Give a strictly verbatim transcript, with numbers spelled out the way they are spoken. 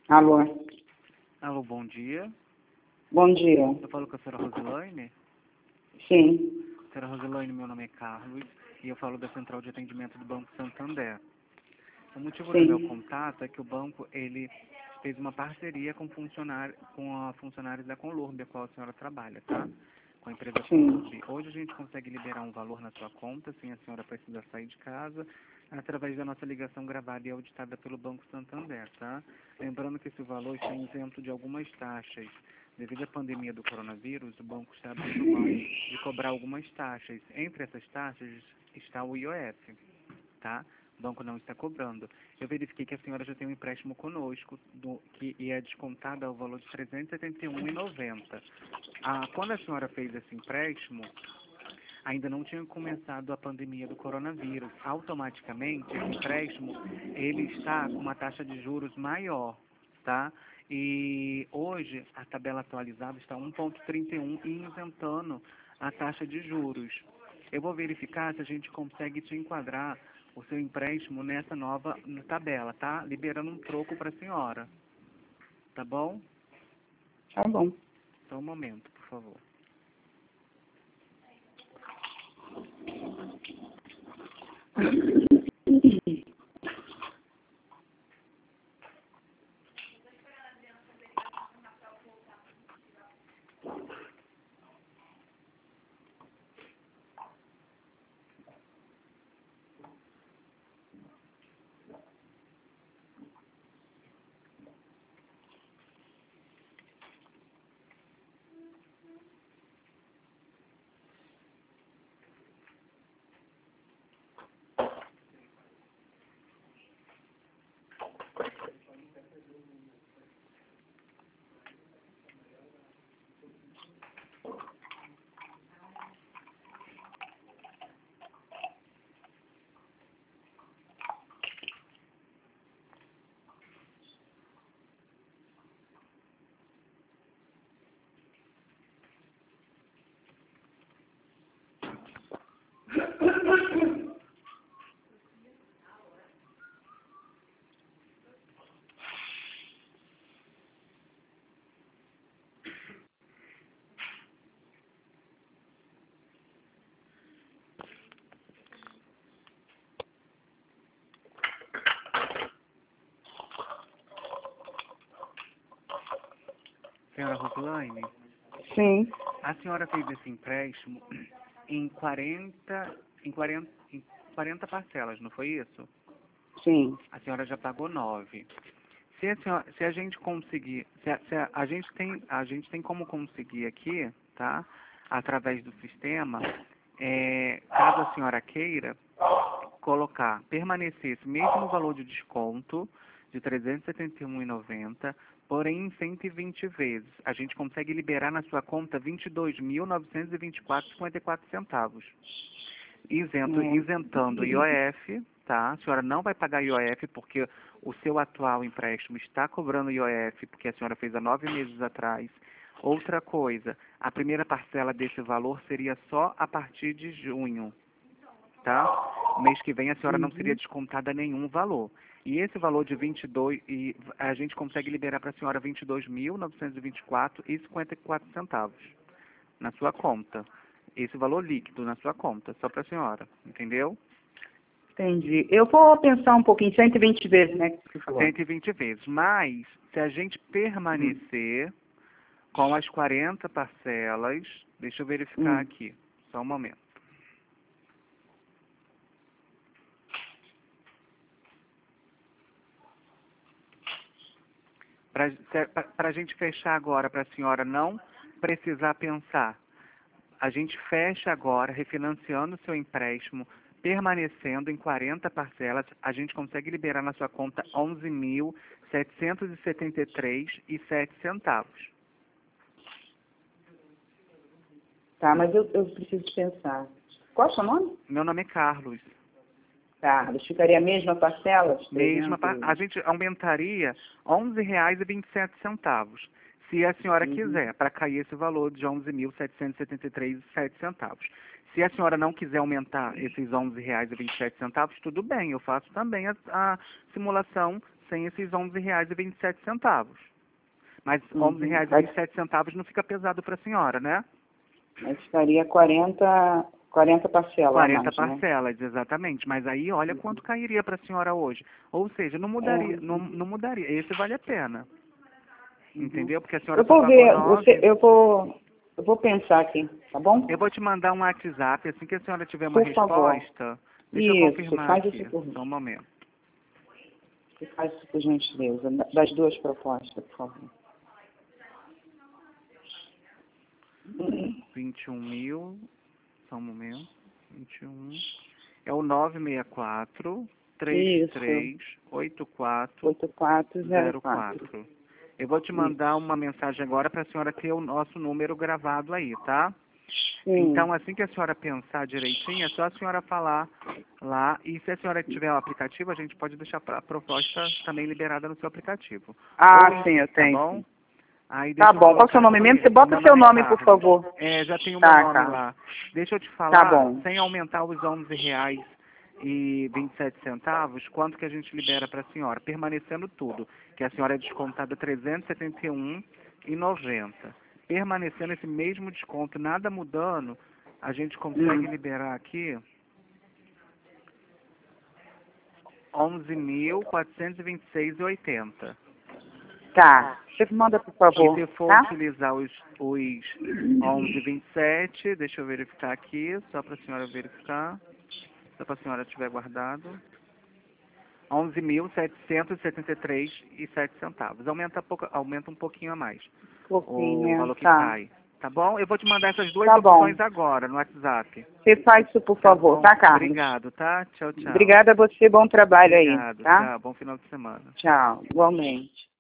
Alô? Alô, bom dia. Bom dia. Eu falo com a senhora Rosilaine. Sim. Senhora Rosilaine, meu nome é Carlos e eu falo da Central de Atendimento do Banco Santander. O motivo do meu Sim. contato é que o banco ele fez uma parceria com, funcionário, com a funcionários da Conlurb, a qual a senhora trabalha, tá? Com a empresa Sim. Conlurb. Hoje a gente consegue liberar um valor na sua conta, sem a senhora precisar sair de casa, através da nossa ligação gravada e auditada pelo Banco Santander, tá? Lembrando que esse valor está isento de algumas taxas. Devido à pandemia do coronavírus, o banco está abrindo mão de cobrar algumas taxas. Entre essas taxas está o I O F, tá? O banco não está cobrando. Eu verifiquei que a senhora já tem um empréstimo conosco, do, que é descontado ao valor de trezentos e setenta e um reais e noventa centavos. Ah, quando a senhora fez esse empréstimo, ainda não tinha começado a pandemia do coronavírus. Automaticamente, esse empréstimo, ele está com uma taxa de juros maior, tá? E hoje, a tabela atualizada está um vírgula trinta e um e isentando a taxa de juros. Eu vou verificar se a gente consegue te enquadrar o seu empréstimo nessa nova tabela, tá? Liberando um troco para a senhora. Tá bom? Tá bom. Só um momento, por favor. Senhora Rosilaine? Sim. A senhora fez esse empréstimo em quarenta, em quarenta, em quarenta parcelas, não foi isso? Sim. A senhora já pagou nove. Se a, senhora, se a gente conseguir, se a, se a, a gente tem, a gente tem como conseguir aqui, tá? Através do sistema, é, caso a senhora queira, colocar, permanecer esse mesmo valor de desconto de trezentos e setenta e um reais e noventa centavos, porém em cento e vinte vezes. A gente consegue liberar na sua conta vinte e dois mil novecentos e vinte e quatro reais e cinquenta e quatro centavos. Isento, É. isentando I O F, tá? A senhora não vai pagar I O F porque o seu atual empréstimo está cobrando I O F, porque a senhora fez há nove meses atrás. Outra coisa, a primeira parcela desse valor seria só a partir de junho, tá? Mês que vem a senhora não seria Uhum. descontada nenhum valor. E esse valor de vinte e dois, e a gente consegue liberar para a senhora vinte e dois mil novecentos e vinte e quatro reais e cinquenta e quatro centavos na sua conta. Esse valor líquido na sua conta, só para a senhora, entendeu? Entendi. Eu vou pensar um pouquinho, cento e vinte vezes, né, que você falou. cento e vinte vezes. Mas, se a gente permanecer com as quarenta parcelas, deixa eu verificar Hum. aqui, só um momento. Para a gente fechar agora, para a senhora não precisar pensar, a gente fecha agora, refinanciando o seu empréstimo, permanecendo em quarenta parcelas, a gente consegue liberar na sua conta onze mil setecentos e setenta e três reais e sete centavos. Tá, mas eu, eu preciso pensar. Qual é o seu nome? Meu nome é Carlos. Carlos. Ficaria a mesma parcela? Mesma, pa- a trezentos? gente aumentaria onze reais e vinte e sete centavos, se a senhora Uhum. quiser, para cair esse valor de onze mil setecentos e setenta e três reais e sete centavos. Se a senhora não quiser aumentar esses onze reais e vinte e sete centavos, tudo bem, eu faço também a, a simulação sem esses onze reais e vinte e sete centavos. Mas Uhum. onze reais e vinte e sete centavos não fica pesado para a senhora, né? Mas ficaria quarenta, quarenta parcelas a quarenta mais, né? parcelas, exatamente. Mas aí, olha quanto cairia para a senhora hoje. Ou seja, não mudaria, É. não, não mudaria. Esse vale a pena. Entendeu? Porque a senhora Eu só vou pagou ver, nove. você, eu vou, eu vou pensar aqui, tá bom? Eu vou te mandar um WhatsApp, assim que a senhora tiver uma Por favor. resposta. Deixa eu Isso, confirmar faz aqui. isso por mim. Só um momento. Você faz isso por gentileza, das duas propostas, por favor. vinte e um mil. Só um momento. vinte e um. É o nove seis quatro, três três oito quatro oito quatro zero zero quatro. quatro. Eu vou te mandar uma mensagem agora para a senhora ter o nosso número gravado aí, tá? Sim. Então, assim que a senhora pensar direitinho, é só a senhora falar lá. E se a senhora tiver o aplicativo, a gente pode deixar a proposta também liberada no seu aplicativo. Ah, Ou, sim, eu tá tenho. bom? Sim. Aí Tá deixa eu bom, qual é o seu colocar nome aqui. mesmo? Você bota Meu seu nome é nome, por Carlos. favor. É, já tem o meu Tá, nome Carlos. lá. Deixa eu te falar, Tá bom. sem aumentar os onze reais e vinte e sete centavos, quanto que a gente libera para a senhora? Permanecendo tudo, que a senhora é descontada trezentos e setenta e um reais e noventa centavos. Permanecendo esse mesmo desconto, nada mudando, a gente consegue Hum. liberar aqui onze mil quatrocentos e vinte e seis reais e oitenta centavos. Tá. Você manda, por E favor, se for tá? utilizar os, os onze e vinte e sete, deixa eu verificar aqui, só para a senhora verificar, só para a senhora tiver guardado. onze mil setecentos e setenta e três reais e sete centavos. Aumenta, pouca, aumenta um pouquinho a mais o Pouquinho, valor que tá. cai. Tá bom? Eu vou te mandar essas duas Tá bom. opções agora no WhatsApp. Você faz isso, por Tá favor, bom? tá, Carlos? Obrigado, tá? Tchau, tchau. Obrigada a você, bom trabalho aí, Obrigado, tá? tchau. Bom final de semana. Tchau, igualmente.